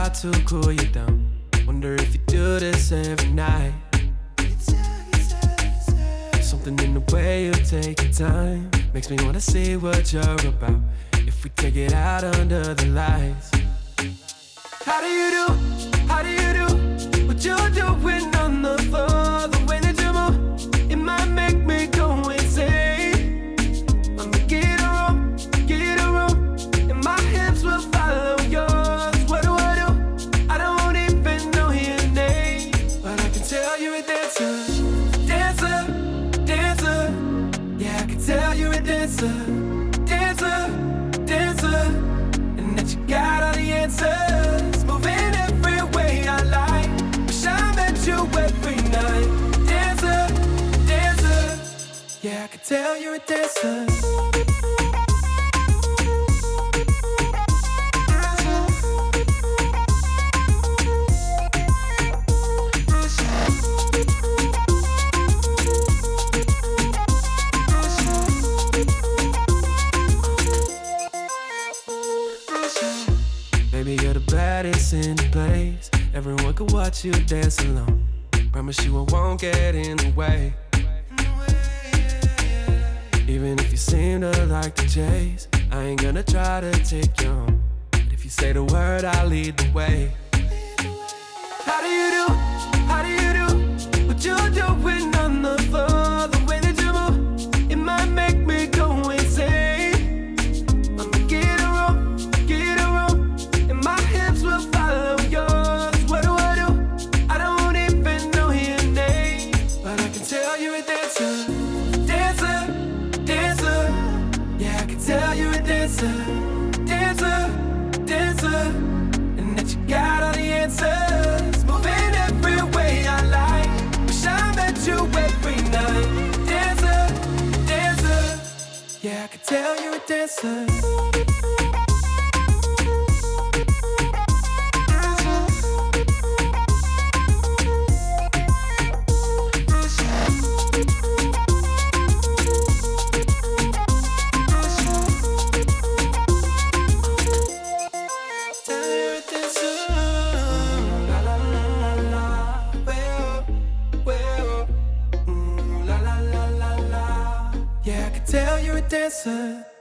try to cool you down. Wonder if you do this every night. Something in the way you take your time makes me wanna see what you're about. If we take it out under the lights. How do you do what you're doing on the floor? The way that you move, it might make me go insane. I'ma get a room, and my hips will follow yours. What do? I don't even know your name, but I can tell you're a dancer. Yeah, I can tell you're a dancer. And that you got all the answers, moving every way I like. Wish I met you every night. Dancer. Yeah, I can tell you're a dancer. Baby, you're the baddest in the place. Everyone can watch you dance alone. Promise you I won't get in the way. Even if you seem to like to chase, I ain't gonna try to take you home. But if you say the word, I'll lead the way. How do you do what you're doing on the floor? The way that you move, it might make me go insane. I'ma get a room, and my hips will follow yours. What do? I don't even know your name, but I can tell you're a dancer. Yeah, I can tell you're a dancer. And that you got all the answers, moving every way I like. Wish I met you every night. Dancer. Yeah, I can tell you're a dancer. Yeah, I can tell you're a dancer.